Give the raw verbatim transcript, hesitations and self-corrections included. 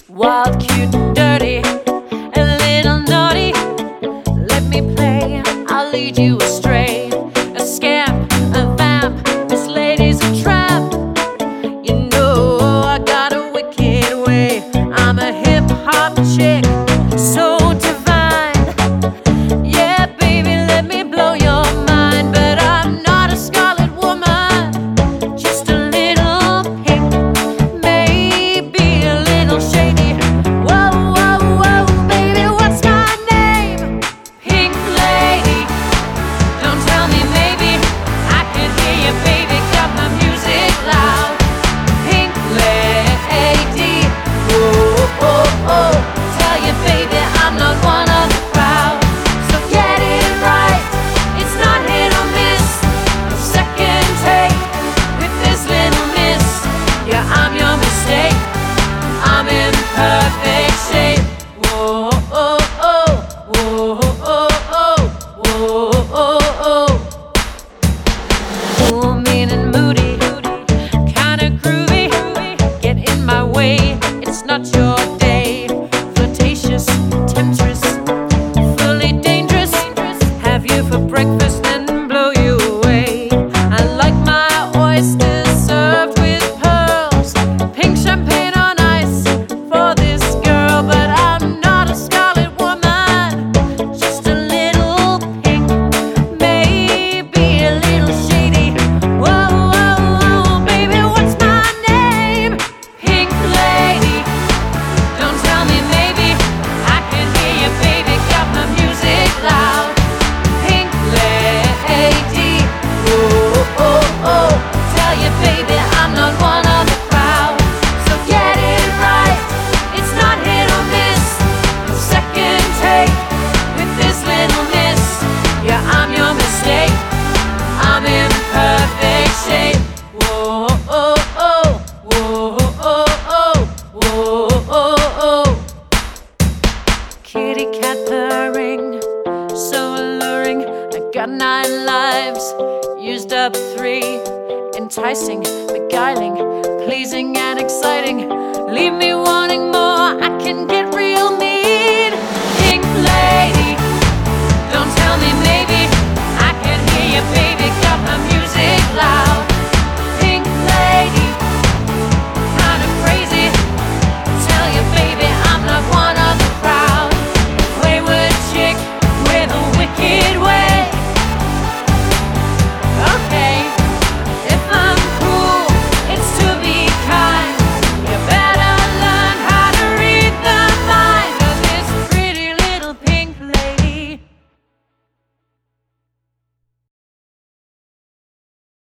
Wild, cute, and dirty, a little naughty. Let me play, I'll lead you astray. A scamp, a vamp, this lady's a tramp. You know I got a wicked way. I'm a hip-hop chick, so divine. Yeah, baby, let me blow your mind. But I'm not a scarlet woman, just a little pink, maybe a little shady. Whoa, whoa, whoa, baby, what's my name? Pink lady, don't tell me maybe. I can hear you, baby, got my music loud. Pink lady, oh, oh, oh, tell you, baby, I'm not one of the crowd. So get it right, it's not hit or miss. Second take with this little miss. Yeah, I'm your mistake, I'm in perfect shape. Whoa, oh, oh, whoa, oh, oh, whoa, oh, oh. Cool, mean and moody, kinda groovy. Get in my way, it's not your day. Flirtatious, temptress, fully dangerous. Have you for breakfast and blow you away. I like my oysters served with pearls. Pink champagne on ice for this girl. But I'm not a scarlet woman, just a little pink, maybe a little shady. Whoa, whoa, whoa, baby, what's my name? Pink lady, don't tell me maybe. I can hear you, baby, got my music loud. Pink lady, oh, oh, oh, tell you, baby, I'm not one of the crowd. So get it right, it's not hit or miss. Second take with this little miss. Yeah, I'm your mistake, I'm in perfect shape. Whoa, oh, oh, whoa, oh, oh, whoa, oh, oh. Kitty cat purring, so alluring. I got nine lives, used up three. Enticing, beguiling, pleasing and exciting. Leave me wanting more, I can get real mean. Pink lady, don't tell me maybe. I can hear you, baby, got my music loud.